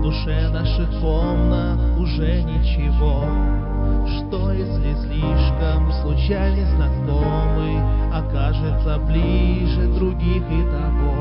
душе наших комнат уже ничего. Что если слишком случайный знакомый окажется ближе других и того?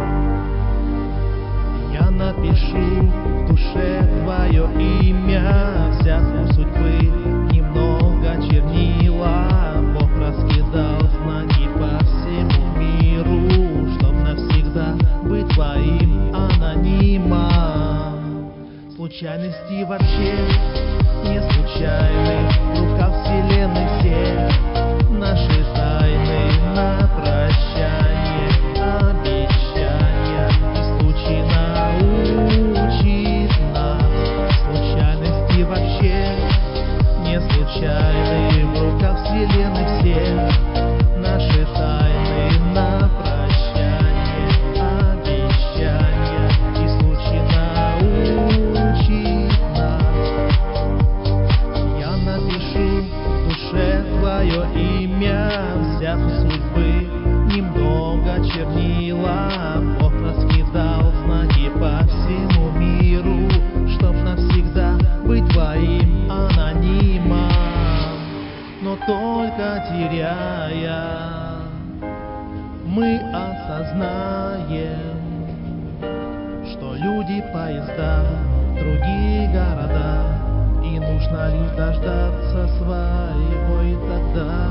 Я напишу в душе твое имя, взяв у судьбы немного чернила. Бог раскидал знаки по всему миру, чтоб навсегда быть твоим анонимом. Случайности вообще не случайны, в руках вселенной все наши тайны на прощание, обещания и случай научит нас. Случайности вообще не случайны, в руках вселенной все наши тайны на прощание, обещания и случай научит нас. Я напишу в душе твое имя, взяв у судьбы немного чернила. Бог раскидал знаки по всему миру, чтоб навсегда быть твоим анонимом. Но только теряя, мы осознаем, что люди, поезда, другие города, и нужно лишь дождаться своего, и тогда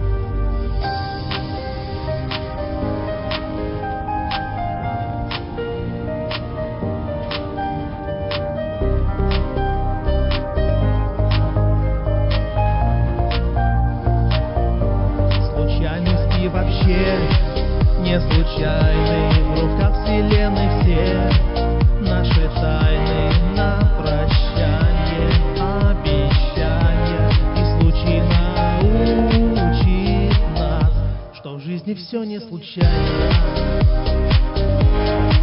случайности вообще не случайны, в руках вселенной все наши тайны на прощание, обещания и случай научит нас, что в жизни все не случайно.